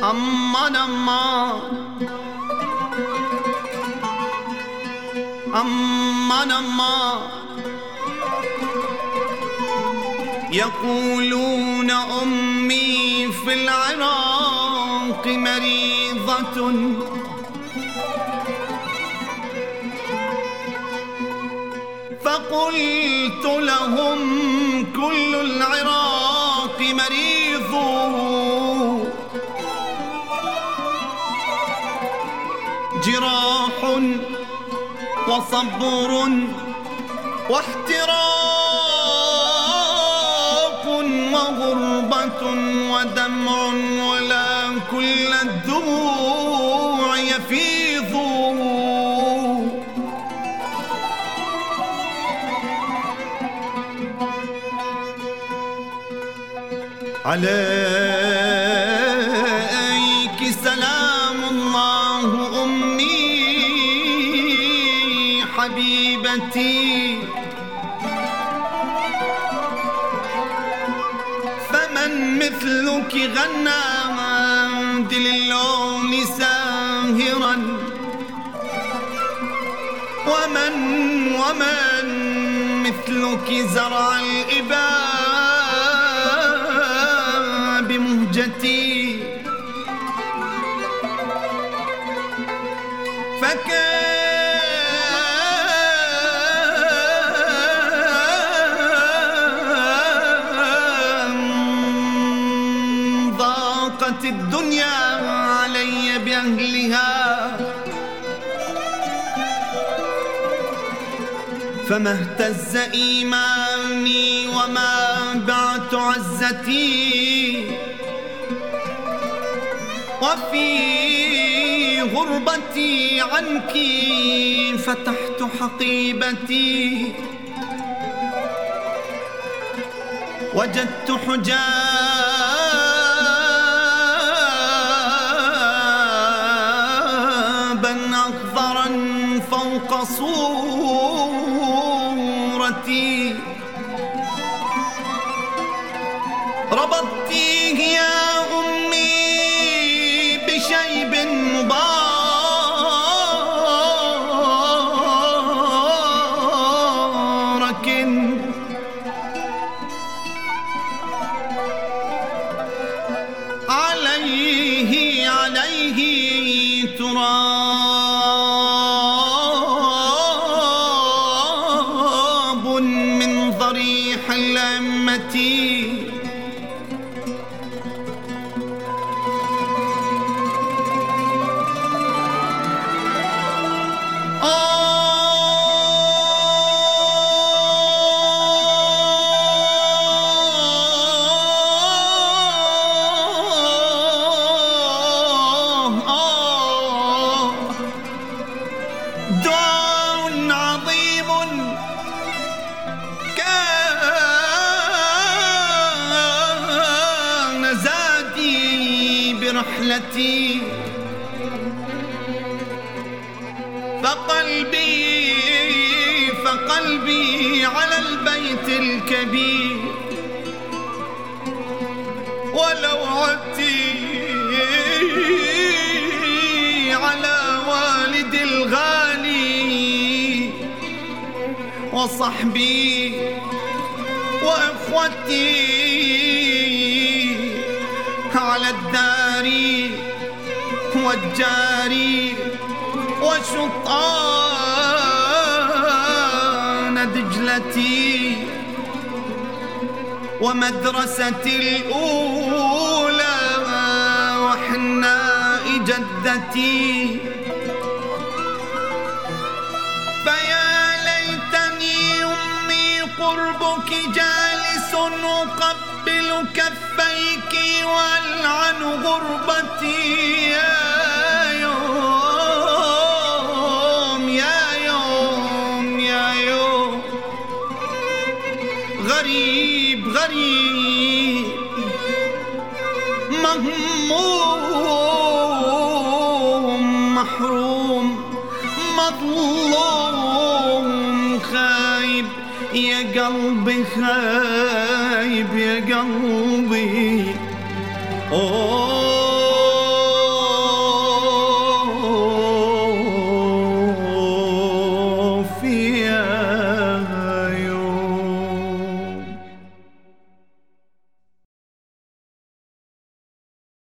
أمان أمان أمان أمان يقولون أمي في العراق مريضة فقلت لهم كل العراق مريض جراح وصبر واحتراق وغربة ودمع ولا كل الدموع يفيض عليك سلام الله أمي حبيبتي فمن مثلك غنى دل اللون ساهرا ومن مثلك زرع الإباء بمهجتي ضاقت الدنيا علي بأهلها فما اهتز إيماني وما بعت عزتي وفي غربتي عنك فتحت حقيبتي وجدت حجابا أخضرا فوق صورتي ربطتيه يا أمي بشيب مبارك عليه تراب من ضريح الأمة دعاء عظيم كان زادي برحلتي فقلبي على البيت الكبير ولوعتي على والدي الغالي وصحبي وإخوتي على الدار والجار وشطآن دجلتي ومدرستي الأولى وحناء جدتي فيا ليتني أمي قربك جالس أقبل كفيك وألعن غربتي يا يوم يا يوم يا يوم غريب غريب مهموم محروم مظلوم خايب يا قلبي خايب يا قلبي